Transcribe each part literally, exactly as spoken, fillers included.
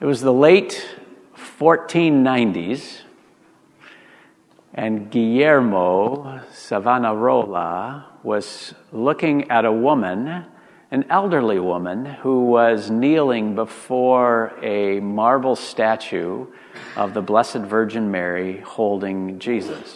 It was the late fourteen nineties, and Guillermo Savonarola was looking at a woman, an elderly woman, who was kneeling before a marble statue of the Blessed Virgin Mary holding Jesus.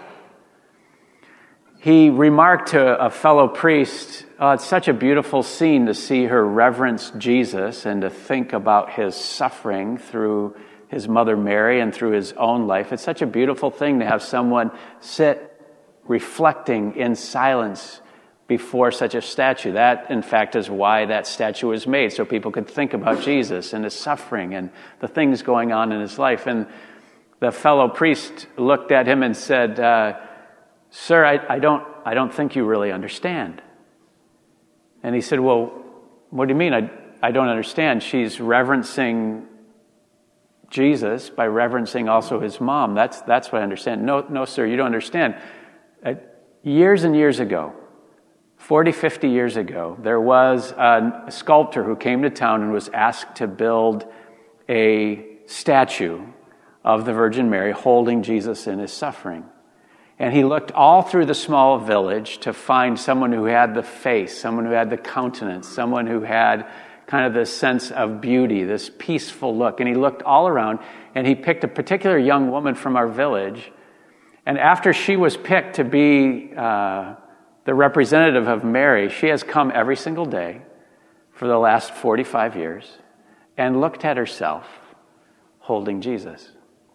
He remarked to a fellow priest, oh, it's such a beautiful scene to see her reverence Jesus and to think about his suffering through his mother Mary and through his own life. It's such a beautiful thing to have someone sit reflecting in silence before such a statue. That, in fact, is why that statue was made, so people could think about Jesus and his suffering and the things going on in his life. And the fellow priest looked at him and said, uh, Sir, I, I don't I don't think you really understand. And he said, well, what do you mean? I, I don't understand. She's reverencing Jesus by reverencing also his mom. That's that's what I understand. No, no, sir, you don't understand. Uh, years and years ago, forty, fifty years ago, there was a sculptor who came to town and was asked to build a statue of the Virgin Mary holding Jesus in his suffering. And he looked all through the small village to find someone who had the face, someone who had the countenance, someone who had kind of this sense of beauty, this peaceful look. And he looked all around, and he picked a particular young woman from our village. And after she was picked to be uh, the representative of Mary, she has come every single day for the last forty-five years and looked at herself holding Jesus.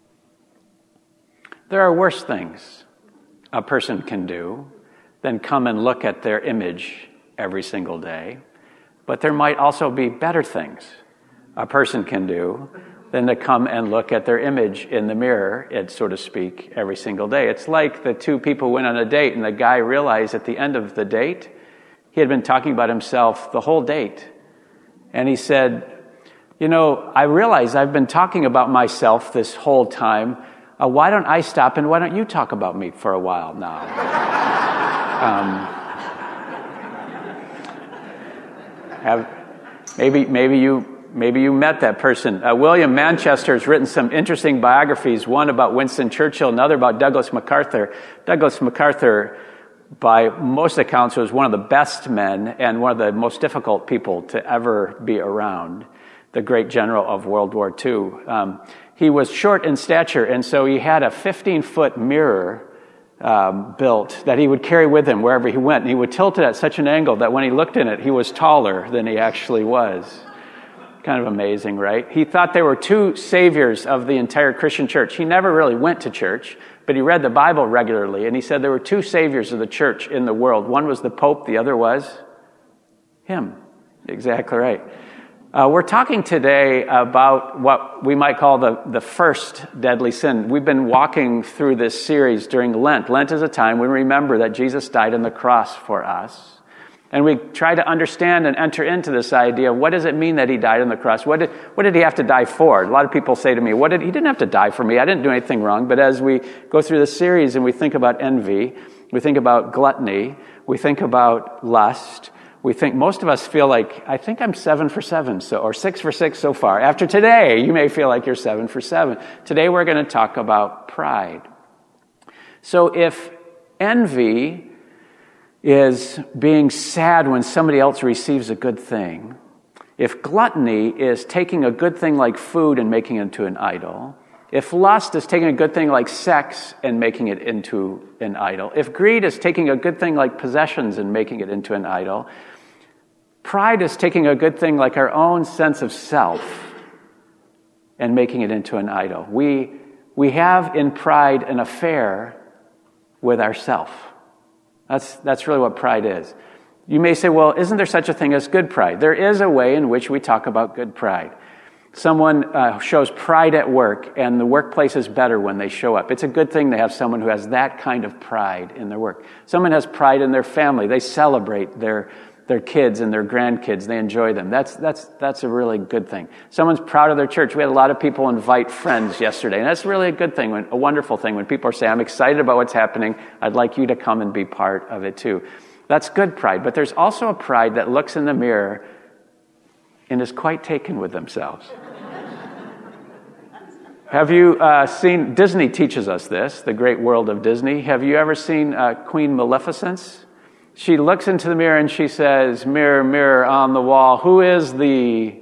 There are worse things a person can do than come and look at their image every single day. But there might also be better things a person can do than to come and look at their image in the mirror, it, so to speak, every single day. It's like the two people went on a date, and the guy realized at the end of the date, he had been talking about himself the whole date. And he said, you know, I realize I've been talking about myself this whole time. Uh, why don't I stop and why don't you talk about me for a while now? um, have, maybe maybe you maybe you met that person. Uh, William Manchester has written some interesting biographies, one about Winston Churchill, another about Douglas MacArthur. Douglas MacArthur, by most accounts, was one of the best men and one of the most difficult people to ever be around, the great general of World War Two. Um, He was short in stature, and so he had a fifteen-foot mirror um, built that he would carry with him wherever he went. And he would tilt it at such an angle that when he looked in it, he was taller than he actually was. Kind of amazing, right? He thought there were two saviors of the entire Christian church. He never really went to church, but he read the Bible regularly, and he said there were two saviors of the church in the world. One was the Pope, the other was him. Exactly right. Uh, we're talking today about what we might call the, the first deadly sin. We've been walking through this series during Lent. Lent is a time when we remember that Jesus died on the cross for us. And we try to understand and enter into this idea of what does it mean that he died on the cross? What did, what did he have to die for? A lot of people say to me, "What did he didn't have to die for me. I didn't do anything wrong." But as we go through this series and we think about envy, we think about gluttony, we think about lust, we think most of us feel like, I think I'm seven for seven, so or six for six so far. After today, you may feel like you're seven for seven. Today we're going to talk about pride. So if envy is being sad when somebody else receives a good thing, if gluttony is taking a good thing like food and making it into an idol, if lust is taking a good thing like sex and making it into an idol, if greed is taking a good thing like possessions and making it into an idol, pride is taking a good thing like our own sense of self and making it into an idol. We, we have in pride an affair with ourself. That's, that's really what pride is. You may say, well, isn't there such a thing as good pride? There is a way in which we talk about good pride. Someone uh, shows pride at work, and the workplace is better when they show up. It's a good thing to have someone who has that kind of pride in their work. Someone has pride in their family. They celebrate their their kids and their grandkids. They enjoy them. That's that's that's a really good thing. Someone's proud of their church. We had a lot of people invite friends yesterday, and that's really a good thing, when, a wonderful thing when people are saying, I'm excited about what's happening. I'd like you to come and be part of it too. That's good pride. But there's also a pride that looks in the mirror and is quite taken with themselves. Have you uh, seen, Disney teaches us this, the great world of Disney. Have you ever seen uh, Queen Maleficent? She looks into the mirror and she says, mirror, mirror on the wall, who is the...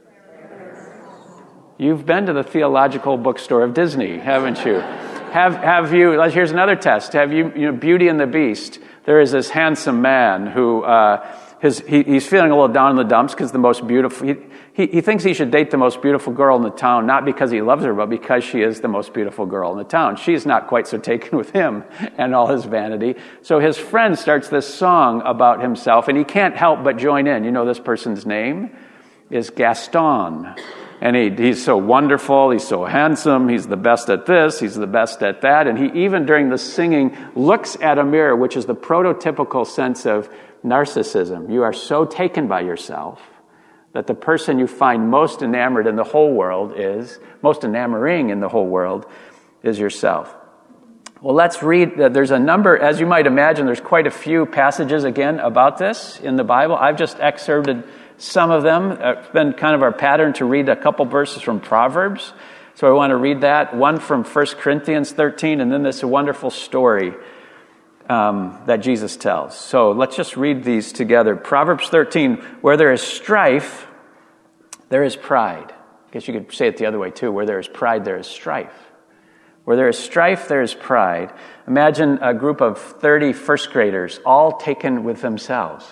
You've been to the theological bookstore of Disney, haven't you? Have have you, here's another test. Have you, you know, Beauty and the Beast, there is this handsome man who, uh, his he, he's feeling a little down in the dumps because the most beautiful, he, he, he thinks he should date the most beautiful girl in the town, not because he loves her, but because she is the most beautiful girl in the town. She's not quite so taken with him and all his vanity. So his friend starts this song about himself, and he can't help but join in. You know this person's name is Gaston. And he, he's so wonderful, he's so handsome, he's the best at this, he's the best at that. And he even during the singing looks at a mirror, which is the prototypical sense of narcissism. You are so taken by yourself that the person you find most enamored in the whole world is, most enamoring in the whole world, is yourself. Well, let's read, uh, there's a number, as you might imagine, there's quite a few passages again about this in the Bible. I've just excerpted some of them. It's been kind of our pattern to read a couple verses from Proverbs. So I want to read that. One from First Corinthians thirteen, and then this wonderful story um, that Jesus tells. So let's just read these together. Proverbs thirteen, where there is strife, there is pride. I guess you could say it the other way too. Where there is pride, there is strife. Where there is strife, there is pride. Imagine a group of thirty first graders, all taken with themselves.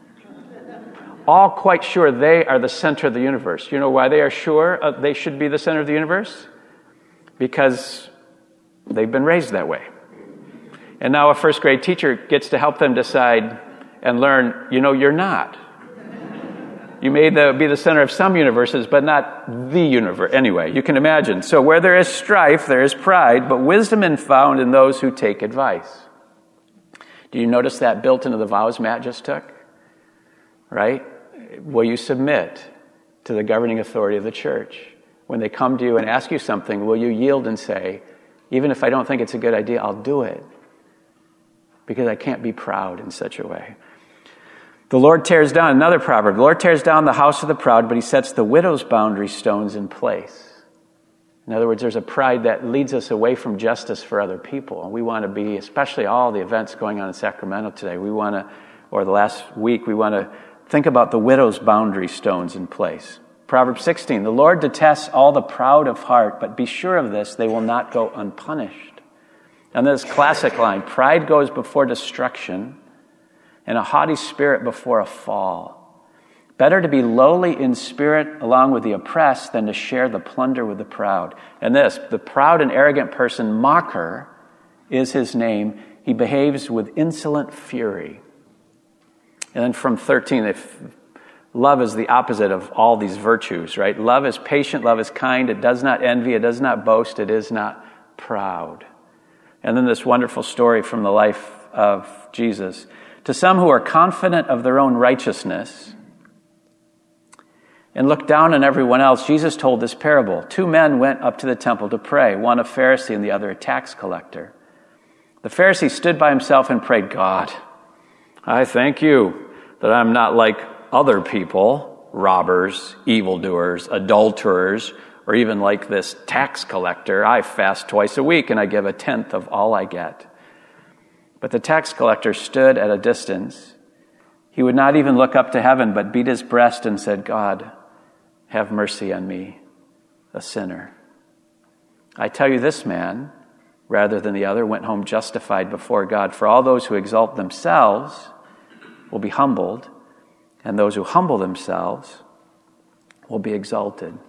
All quite sure they are the center of the universe. You know why they are sure uh, they should be the center of the universe? Because they've been raised that way. And now a first grade teacher gets to help them decide and learn, you know, you're not. You may the, be the center of some universes, but not the universe. Anyway, you can imagine. So where there is strife, there is pride, but wisdom is found in those who take advice. Do you notice that built into the vows Matt just took? Right? Will you submit to the governing authority of the church? When they come to you and ask you something, will you yield and say, even if I don't think it's a good idea, I'll do it? Because I can't be proud in such a way. The Lord tears down, another proverb, the Lord tears down the house of the proud, but he sets the widow's boundary stones in place. In other words, there's a pride that leads us away from justice for other people. And we want to be, especially all the events going on in Sacramento today, we want to, or the last week, we want to think about the widow's boundary stones in place. Proverbs sixteen, the Lord detests all the proud of heart, but be sure of this, they will not go unpunished. And this classic line, pride goes before destruction, and a haughty spirit before a fall. Better to be lowly in spirit along with the oppressed than to share the plunder with the proud. And this, the proud and arrogant person, mocker, is his name. He behaves with insolent fury. And then from thirteen, if love is the opposite of all these virtues, right? Love is patient, love is kind, it does not envy, it does not boast, it is not proud. And then this wonderful story from the life of Jesus. To some who are confident of their own righteousness and look down on everyone else, Jesus told this parable. Two men went up to the temple to pray, one a Pharisee and the other a tax collector. The Pharisee stood by himself and prayed, God, I thank you that I'm not like other people, robbers, evildoers, adulterers, or even like this tax collector. I fast twice a week and I give a tenth of all I get. But the tax collector stood at a distance. He would not even look up to heaven, but beat his breast and said, God, have mercy on me, a sinner. I tell you, this man, rather than the other, went home justified before God. For all those who exalt themselves will be humbled, and those who humble themselves will be exalted.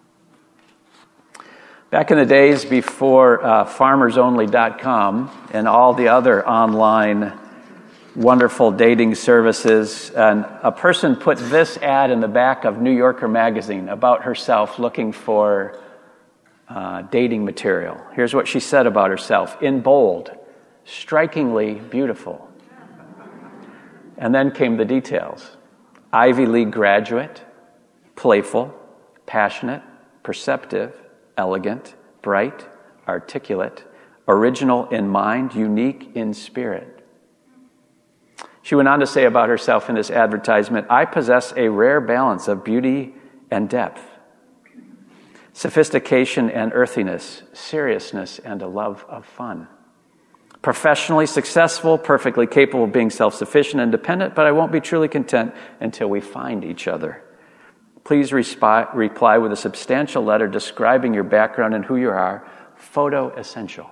Back in the days before uh, farmers only dot com and all the other online wonderful dating services, and a person put this ad in the back of New Yorker magazine about herself looking for uh, dating material. Here's what she said about herself, in bold, strikingly beautiful. And then came the details. Ivy League graduate, playful, passionate, perceptive, elegant, bright, articulate, original in mind, unique in spirit. She went on to say about herself in this advertisement, I possess a rare balance of beauty and depth. sophistication and earthiness, seriousness and a love of fun. Professionally successful, perfectly capable of being self-sufficient and independent, but I won't be truly content until we find each other. Please resp- reply with a substantial letter describing your background and who you are. Photo essential.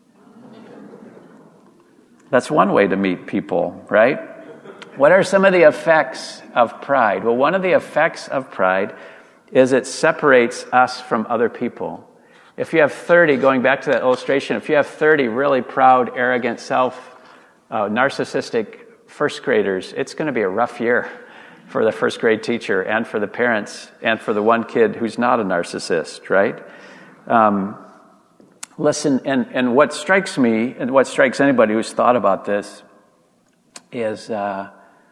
That's one way to meet people, right? What are some of the effects of pride? Well, one of the effects of pride is it separates us from other people. If you have thirty, going back to that illustration, if you have thirty really proud, arrogant, self, uh, narcissistic first graders, it's going to be a rough year for the first grade teacher and for the parents and for the one kid who's not a narcissist, right? Um, listen, and, and what strikes me, and what strikes anybody who's thought about this, is uh,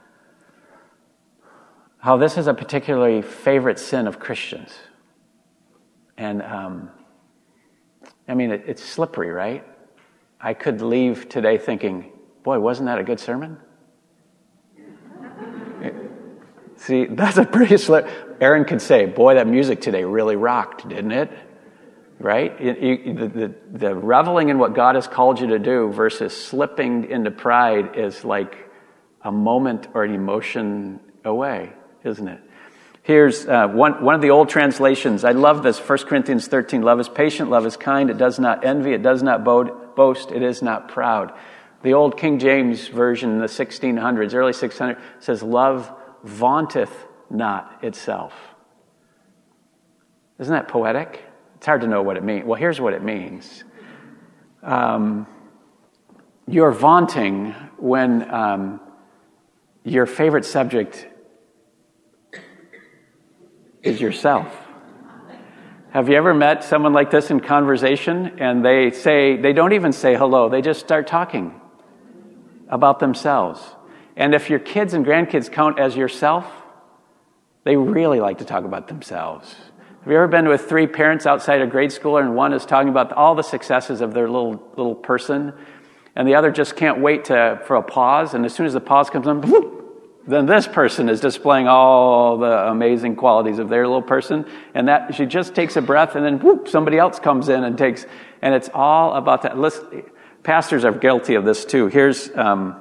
how this is a particularly favorite sin of Christians. And, um, I mean, it, it's slippery, right? I could leave today thinking, boy, wasn't that a good sermon? See, that's a pretty slip. Aaron could say, boy, that music today really rocked, didn't it? Right? You, you, the, the, the reveling in what God has called you to do versus slipping into pride is like a moment or an emotion away, isn't it? Here's uh, one, one of the old translations. I love this, First Corinthians thirteen. Love is patient, love is kind, it does not envy, it does not boast, it is not proud. The old King James Version in the sixteen hundreds, early six hundreds, says, love vaunteth not itself. Isn't that poetic? It's hard to know what it means. Well, here's what it means. Um, you're vaunting when um, your favorite subject is yourself. Have you ever met someone like this in conversation and they say, they don't even say hello, they just start talking about themselves. And if your kids and grandkids count as yourself, they really like to talk about themselves. Have you ever been with three parents outside a grade schooler and one is talking about all the successes of their little little person and the other just can't wait to for a pause, and as soon as the pause comes on, whoop, then this person is displaying all the amazing qualities of their little person, and that she just takes a breath and then whoop, somebody else comes in and takes, and it's all about that. Listen, pastors are guilty of this too. Here's um,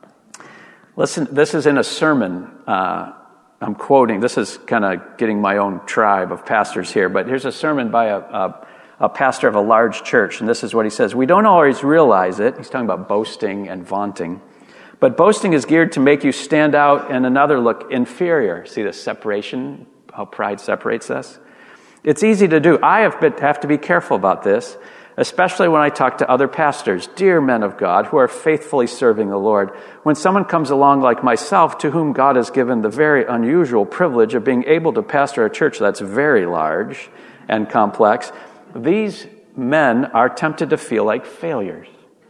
Listen, this is in a sermon. Uh, I'm quoting. This is kind of getting my own tribe of pastors here, but here's a sermon by a, a, a pastor of a large church, and this is what he says. We don't always realize it. He's talking about boasting and vaunting. But boasting is geared to make you stand out and another look inferior. See the separation, how pride separates us? It's easy to do. I have, been, have to be careful about this, especially when I talk to other pastors, dear men of God, who are faithfully serving the Lord. When someone comes along like myself, to whom God has given the very unusual privilege of being able to pastor a church that's very large and complex, these men are tempted to feel like failures.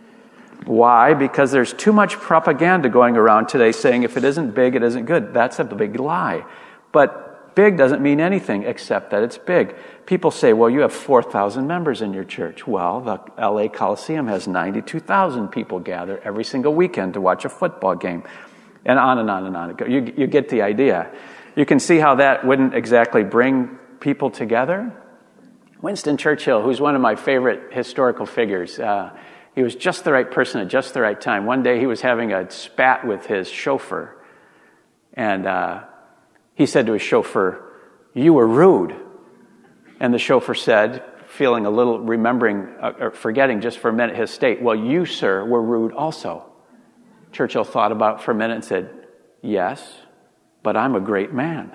Why? Because there's too much propaganda going around today saying if it isn't big, it isn't good. That's a big lie. But big doesn't mean anything except that it's big. People say, well, you have four thousand members in your church. Well, the L A Coliseum has ninety-two thousand people gather every single weekend to watch a football game. And on and on and on. You, you get the idea. You can see how that wouldn't exactly bring people together. Winston Churchill, who's one of my favorite historical figures, uh, he was just the right person at just the right time. One day he was having a spat with his chauffeur. And uh, he said to his chauffeur, you were rude. And the chauffeur said, feeling a little, remembering, uh, or forgetting just for a minute his state, well, you, sir, were rude also. Churchill thought about it for a minute and said, yes, but I'm a great man.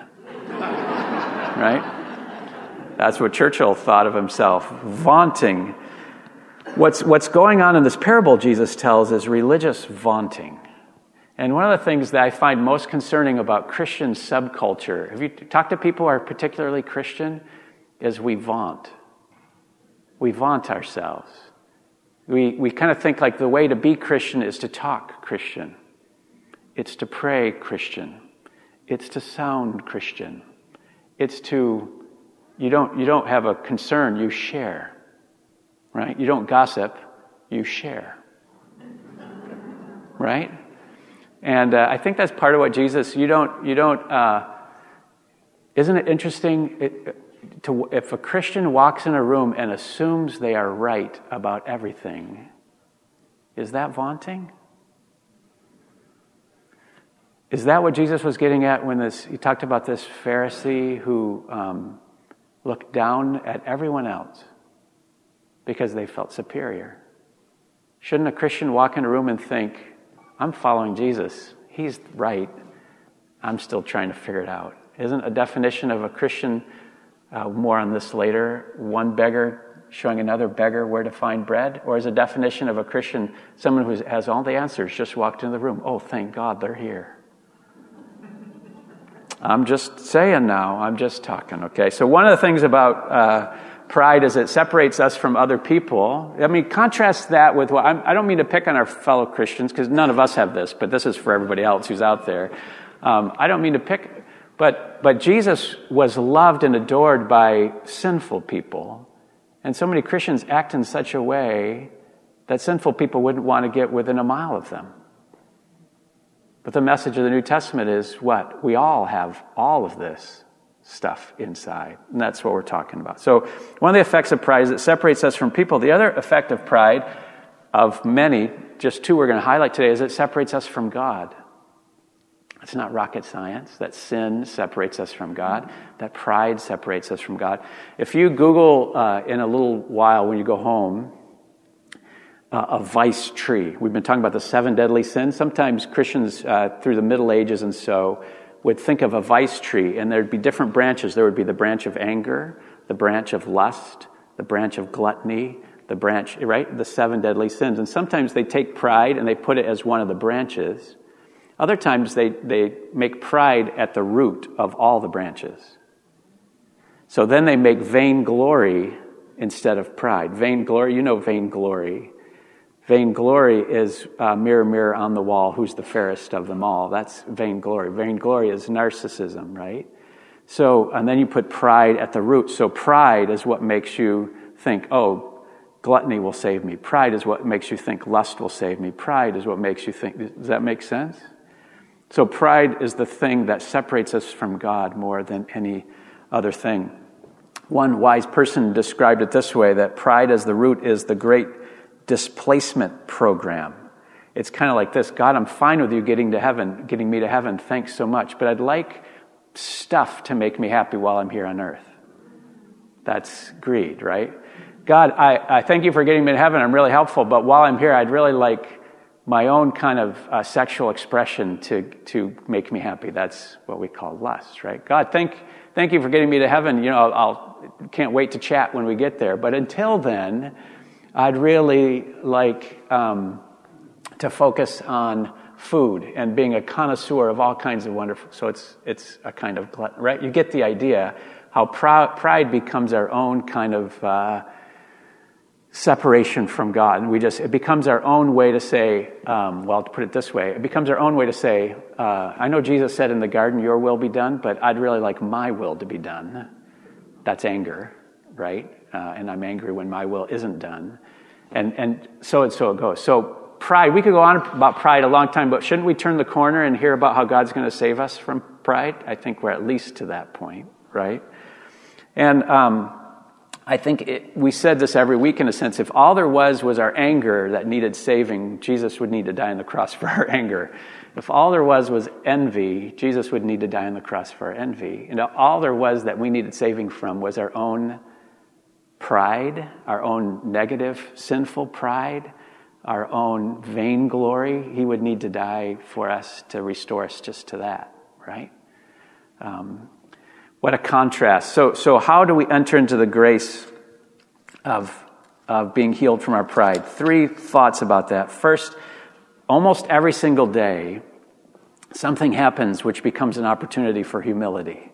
Right? That's what Churchill thought of himself, vaunting. What's, what's going on in this parable Jesus tells is religious vaunting. And one of the things that I find most concerning about Christian subculture, have you talked to people who are particularly Christian, is we vaunt. We vaunt ourselves. We, we kind of think like the way to be Christian is to talk Christian. It's to pray Christian. It's to sound Christian. It's to, you don't, you don't have a concern, you share. Right? You don't gossip, you share. Right? And uh, I think that's part of what Jesus, you don't, you don't, uh, isn't it interesting? It, to, if a Christian walks in a room and assumes they are right about everything, is that vaunting? Is that what Jesus was getting at when this? He talked about this Pharisee who um, looked down at everyone else because they felt superior. Shouldn't a Christian walk in a room and think, I'm following Jesus. He's right. I'm still trying to figure it out. Isn't a definition of a Christian, uh, more on this later, one beggar showing another beggar where to find bread? Or is a definition of a Christian someone who has all the answers, just walked into the room? Oh, thank God they're here. I'm just saying now. I'm just talking, okay? So one of the things about uh, pride is it separates us from other people. I mean, contrast that with what, I'm, I don't mean to pick on our fellow Christians, because none of us have this, but this is for everybody else who's out there. Um, I don't mean to pick, but but Jesus was loved and adored by sinful people. And so many Christians act in such a way that sinful people wouldn't want to get within a mile of them. But the message of the New Testament is what? We all have all of this stuff inside. And that's what we're talking about. So one of the effects of pride is it separates us from people. The other effect of pride, of many, just two we're going to highlight today, is it separates us from God. It's not rocket science. That sin separates us from God. That pride separates us from God. If you Google uh, in a little while when you go home, uh, a vice tree. We've been talking about the seven deadly sins. Sometimes Christians uh, through the Middle Ages and so would think of a vice tree, and there'd be different branches. There would be the branch of anger, the branch of lust, the branch of gluttony, the branch, right? The seven deadly sins. And sometimes they take pride and they put it as one of the branches. Other times they, they make pride at the root of all the branches. So then they make vainglory instead of pride. Vainglory, you know vainglory. Vainglory is uh, mirror, mirror on the wall, who's the fairest of them all. That's vainglory. Vainglory is narcissism, right? So, and then you put pride at the root. So pride is what makes you think, oh, gluttony will save me. Pride is what makes you think lust will save me. Pride is what makes you think, does that make sense? So pride is the thing that separates us from God more than any other thing. One wise person described it this way, that pride as the root is the great displacement program. It's kind of like this: God, I'm fine with you getting to heaven, getting me to heaven, thanks so much, but I'd like stuff to make me happy while I'm here on earth. That's greed, right? God, I, I thank you for getting me to heaven, I'm really helpful, but while I'm here, I'd really like my own kind of uh, sexual expression to to make me happy. That's what we call lust, right? God, thank thank you for getting me to heaven. You know, I'll, I'll can't wait to chat when we get there. But until then, I'd really like um, to focus on food and being a connoisseur of all kinds of wonderful. So it's it's a kind of glut, right? You get the idea how proud, pride becomes our own kind of uh, separation from God, and we just it becomes our own way to say, um, well, to put it this way, it becomes our own way to say, uh, I know Jesus said in the garden, "Your will be done," but I'd really like my will to be done. That's anger, right? Uh, and I'm angry when my will isn't done, and and so and so it goes. So pride, we could go on about pride a long time, but shouldn't we turn the corner and hear about how God's going to save us from pride? I think we're at least to that point, right? And um, I think it, we said this every week in a sense. If all there was was our anger that needed saving, Jesus would need to die on the cross for our anger. If all there was was envy, Jesus would need to die on the cross for our envy. And all there was that we needed saving from was our own pride, our own negative, sinful pride, our own vainglory. He would need to die for us to restore us just to that, right? Um, what a contrast. So, so how do we enter into the grace of, of being healed from our pride? Three thoughts about that. First, almost every single day, something happens which becomes an opportunity for humility.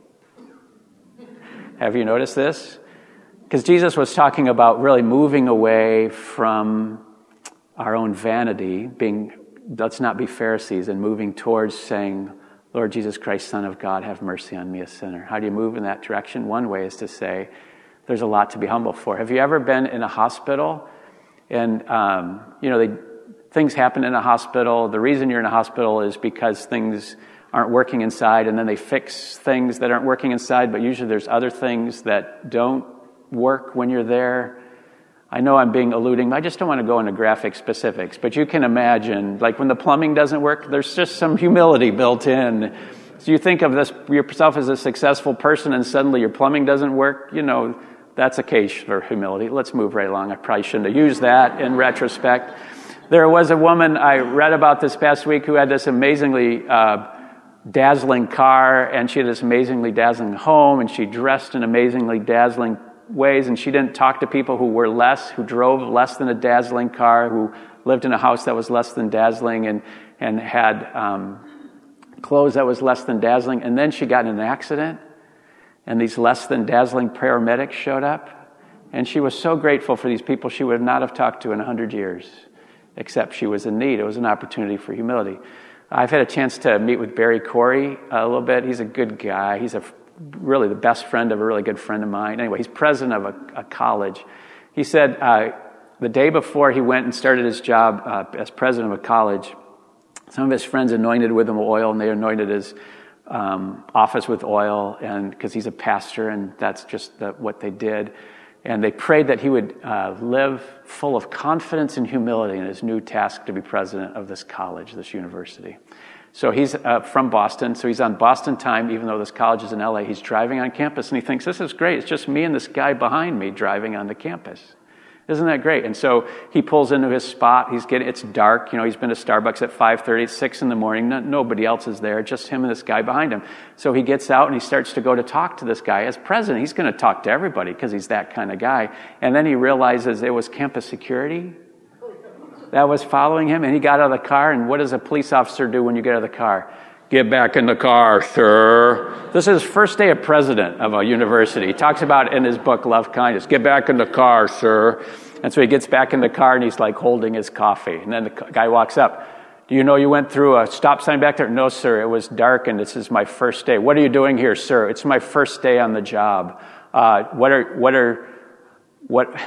Have you noticed this? Because Jesus was talking about really moving away from our own vanity, being, let's not be Pharisees, and moving towards saying, Lord Jesus Christ, Son of God, have mercy on me, a sinner. How do you move in that direction? One way is to say, there's a lot to be humble for. Have you ever been in a hospital? And, um, you know, they, things happen in a hospital. The reason you're in a hospital is because things aren't working inside, and then they fix things that aren't working inside, but usually there's other things that don't work when you're there. I know I'm being alluding, I just don't want to go into graphic specifics, but you can imagine, like when the plumbing doesn't work, there's just some humility built in. So you think of this yourself as a successful person and suddenly your plumbing doesn't work, you know, that's a case for humility. Let's move right along. I probably shouldn't have used that in retrospect. There was a woman I read about this past week who had this amazingly uh, dazzling car, and she had this amazingly dazzling home, and she dressed in amazingly dazzling ways, and she didn't talk to people who were less, who drove less than a dazzling car, who lived in a house that was less than dazzling, and, and had um, clothes that was less than dazzling. And then she got in an accident, and these less than dazzling paramedics showed up, and she was so grateful for these people she would not have talked to in a hundred years, except she was in need. It was an opportunity for humility. I've had a chance to meet with Barry Corey a little bit. He's a good guy. He's a really the best friend of a really good friend of mine. Anyway, he's president of a, a college. He said uh, the day before he went and started his job uh, as president of a college, some of his friends anointed with him oil, and they anointed his um, office with oil, and because he's a pastor, and that's just the, what they did. And they prayed that he would uh, live full of confidence and humility in his new task to be president of this college, this university. So he's uh, from Boston, so he's on Boston time, even though this college is in L A. He's driving on campus, and he thinks, this is great. It's just me and this guy behind me driving on the campus. Isn't that great? And so he pulls into his spot. He's getting, it's dark. You know, he's been to Starbucks at five thirty, it's six in the morning. No, nobody else is there, just him and this guy behind him. So he gets out and he starts to go to talk to this guy. As president, he's going to talk to everybody because he's that kind of guy. And then he realizes it was campus security that was following him. And he got out of the car, and what does a police officer do when you get out of the car? Get back in the car, sir. This is his first day of president of a university. He talks about in his book, Love Kindness. Get back in the car, sir. And so he gets back in the car, and he's like holding his coffee. And then the guy walks up. Do you know you went through a stop sign back there? No, sir. It was dark, and this is my first day. What are you doing here, sir? It's my first day on the job. Uh, what are, what are, what,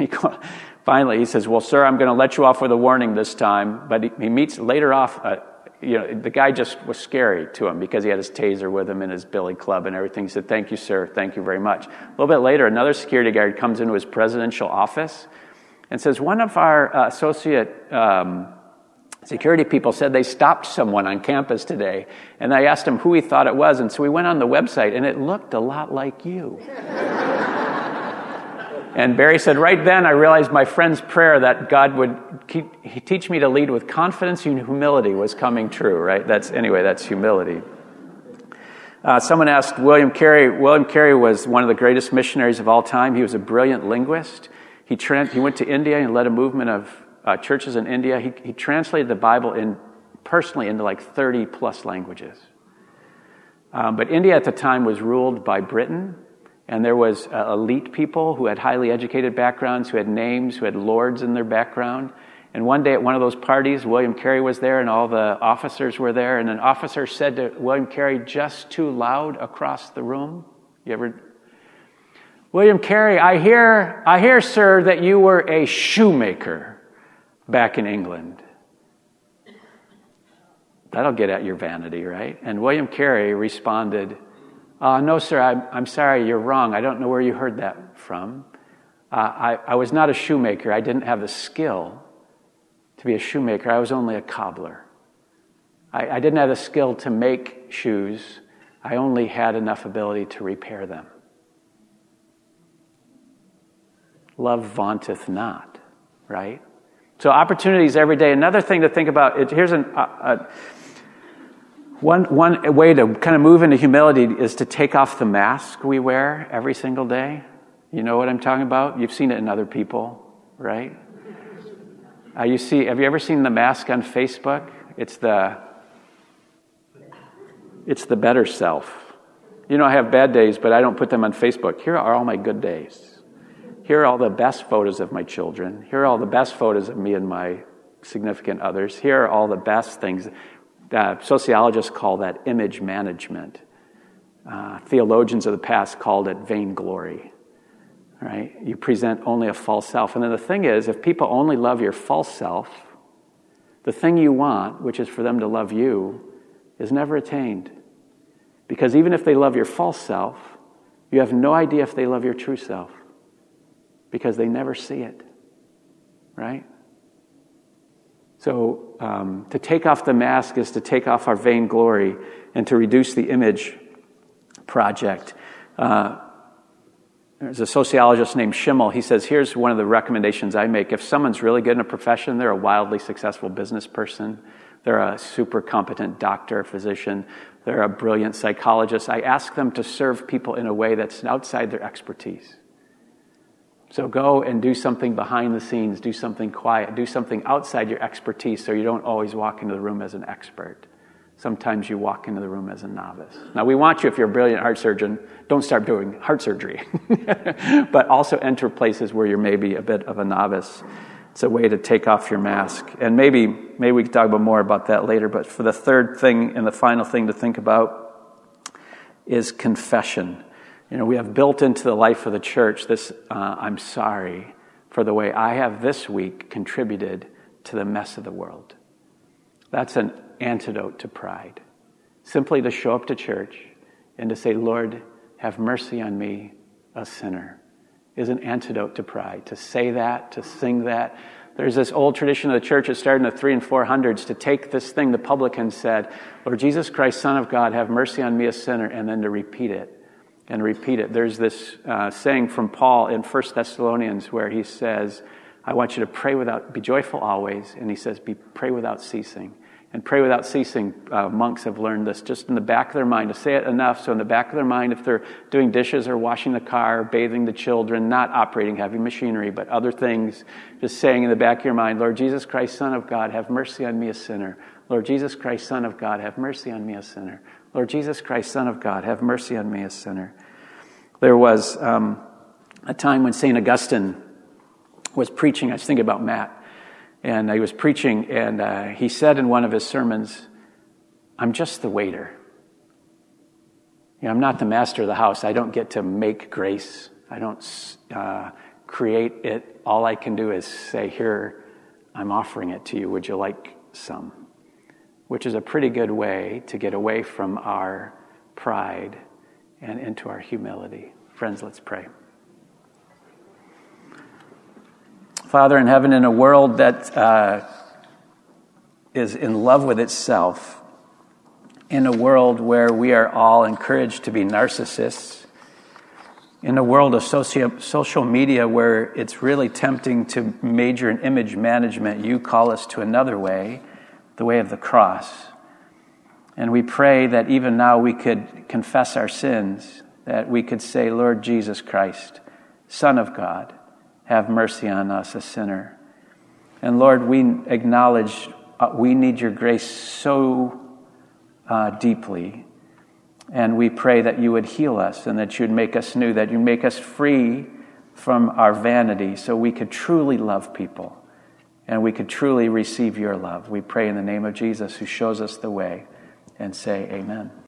finally he says, well, sir, I'm going to let you off with a warning this time. But he, he meets later off, uh, you know, the guy just was scary to him because he had his taser with him and his billy club and everything. He said, thank you, sir. Thank you very much. A little bit later, another security guard comes into his presidential office and says, one of our uh, associate um, security people said they stopped someone on campus today. And I asked him who he thought it was. And so we went on the website, and it looked a lot like you. And Barry said, right then I realized my friend's prayer that God would keep, teach me to lead with confidence and humility was coming true, right? That's anyway, that's humility. Uh, someone asked William Carey. William Carey was one of the greatest missionaries of all time. He was a brilliant linguist. He, tra- he went to India and led a movement of uh, churches in India. He, he translated the Bible in personally into like thirty plus languages. Um, but India at the time was ruled by Britain. And there was uh, elite people who had highly educated backgrounds, who had names, who had lords in their background. And one day at one of those parties, William Carey was there and all the officers were there. And an officer said to William Carey, just too loud across the room. You ever? William Carey, I hear, I hear, sir, that you were a shoemaker back in England. That'll get at your vanity, right? And William Carey responded, Uh, no, sir, I'm, I'm sorry, you're wrong. I don't know where you heard that from. Uh, I, I was not a shoemaker. I didn't have the skill to be a shoemaker. I was only a cobbler. I, I didn't have the skill to make shoes. I only had enough ability to repair them. Love vaunteth not, right? So opportunities every day. Another thing to think about, it, here's an... Uh, uh, One one way to kind of move into humility is to take off the mask we wear every single day. You know what I'm talking about? You've seen it in other people, right? Uh, you see, have you ever seen the mask on Facebook? It's the it's the better self. You know, I have bad days, but I don't put them on Facebook. Here are all my good days. Here are all the best photos of my children. Here are all the best photos of me and my significant others. Here are all the best things. Uh, sociologists call that image management. Uh, theologians of the past called it vainglory. Right? You present only a false self. And then the thing is, if people only love your false self, the thing you want, which is for them to love you, is never attained. Because even if they love your false self, you have no idea if they love your true self. Because they never see it. Right? So um, to take off the mask is to take off our vainglory and to reduce the image project. Uh, there's a sociologist named Schimmel. He says, here's one of the recommendations I make. If someone's really good in a profession, they're a wildly successful business person, they're a super competent doctor, physician, they're a brilliant psychologist, I ask them to serve people in a way that's outside their expertise. So go and do something behind the scenes, do something quiet, do something outside your expertise so you don't always walk into the room as an expert. Sometimes you walk into the room as a novice. Now, we want you, if you're a brilliant heart surgeon, don't start doing heart surgery. But also enter places where you're maybe a bit of a novice. It's a way to take off your mask. And maybe maybe we can talk about more about that later. But for the third thing and the final thing to think about is confession. You know, we have built into the life of the church this, uh, I'm sorry for the way I have this week contributed to the mess of the world. That's an antidote to pride. Simply to show up to church and to say, Lord, have mercy on me, a sinner, is an antidote to pride. To say that, to sing that. There's this old tradition of the church that started in the three and four hundreds to take this thing the publican said, Lord Jesus Christ, Son of God, have mercy on me, a sinner, and then to repeat it. And repeat it. There's this uh, saying from Paul in First Thessalonians where he says, I want you to pray without, be joyful always. And he says, be pray without ceasing. And pray without ceasing, uh, monks have learned this just in the back of their mind, to say it enough so in the back of their mind, if they're doing dishes or washing the car, or bathing the children, not operating heavy machinery, but other things, just saying in the back of your mind, Lord Jesus Christ, Son of God, have mercy on me, a sinner. Lord Jesus Christ, Son of God, have mercy on me, a sinner. Lord Jesus Christ, Son of God, have mercy on me, a sinner. There was um, a time when Saint Augustine was preaching. I was thinking about Matt. And he was preaching, and uh, he said in one of his sermons, I'm just the waiter. You know, I'm not the master of the house. I don't get to make grace. I don't uh, create it. All I can do is say, here, I'm offering it to you. Would you like some? Which is a pretty good way to get away from our pride and into our humility. Friends, let's pray. Father in heaven, in a world that uh, is in love with itself, in a world where we are all encouraged to be narcissists, in a world of socio- social media where it's really tempting to major in image management, you call us to another way, the way of the cross. And we pray that even now we could confess our sins, that we could say, Lord Jesus Christ, Son of God, have mercy on us, a sinner. And Lord, we acknowledge uh, we need your grace so uh, deeply. And we pray that you would heal us and that you'd make us new, that you'd make us free from our vanity so we could truly love people and we could truly receive your love. We pray in the name of Jesus who shows us the way and say amen.